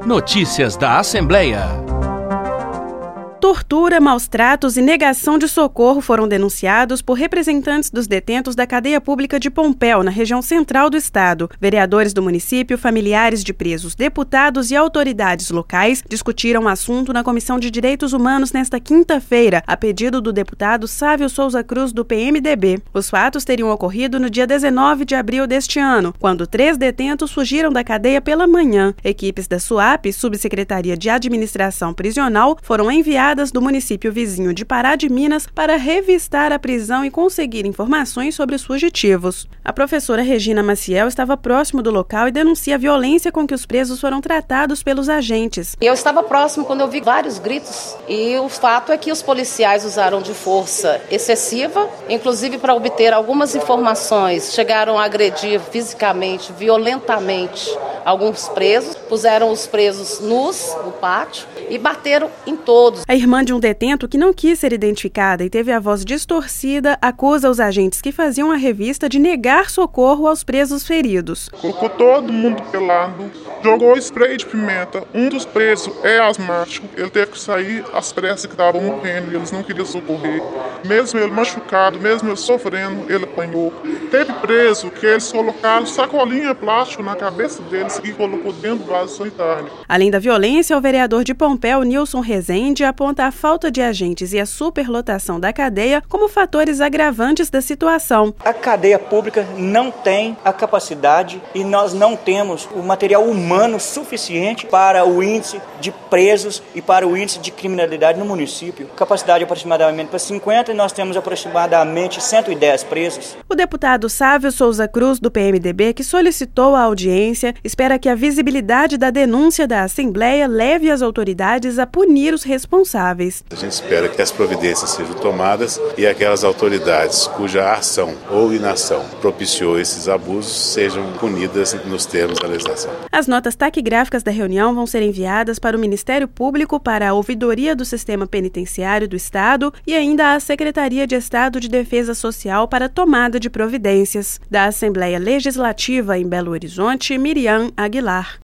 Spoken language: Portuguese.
Notícias da Assembleia. Tortura, maus-tratos e negação de socorro foram denunciados por representantes dos detentos da cadeia pública de Pompéu, na região central do estado. Vereadores do município, familiares de presos, deputados e autoridades locais discutiram o assunto na Comissão de Direitos Humanos nesta quinta-feira, a pedido do deputado Sávio Souza Cruz, do PMDB. Os fatos teriam ocorrido no dia 19 de abril deste ano, quando 3 detentos fugiram da cadeia pela manhã. Equipes da SUAP, Subsecretaria de Administração Prisional, foram enviadas do município vizinho de Pará de Minas para revistar a prisão e conseguir informações sobre os fugitivos. A professora Regina Maciel estava próximo do local e denuncia a violência com que os presos foram tratados pelos agentes. Eu estava próximo quando eu vi vários gritos e o fato é que os policiais usaram de força excessiva, inclusive para obter algumas informações, chegaram a agredir fisicamente, violentamente alguns presos, puseram os presos nus no pátio e bateram em todos. A irmã de um detento que não quis ser identificada e teve a voz distorcida acusa os agentes que faziam a revista de negar socorro aos presos feridos. Colocou todo mundo pelado, jogou spray de pimenta. Um dos presos é asmático, ele teve que sair às pressas que estavam morrendo, eles não queriam socorrer. Mesmo ele machucado, mesmo ele sofrendo, ele apanhou. Teve preso que eles colocaram sacolinha plástica na cabeça deles e colocou dentro do vaso sanitário. Além da violência, o vereador de Pompéu, Nilson Rezende, aponta a falta de agentes e a superlotação da cadeia como fatores agravantes da situação. A cadeia pública não tem a capacidade e nós não temos o material humano suficiente para o índice de presos e para o índice de criminalidade no município. Capacidade aproximadamente para 50 e nós temos aproximadamente 110 presos. O deputado Sávio Souza Cruz, do PMDB, que solicitou a audiência, espera que a visibilidade da denúncia da Assembleia leve as autoridades a punir os responsáveis. A gente espera que as providências sejam tomadas e aquelas autoridades cuja ação ou inação propiciou esses abusos sejam punidas nos termos da legislação. As notas taquigráficas da reunião vão ser enviadas para o Ministério Público, para a Ouvidoria do Sistema Penitenciário do Estado e ainda à Secretaria de Estado de Defesa Social para tomada de providências. Da Assembleia Legislativa em Belo Horizonte, Miriam Aguilar.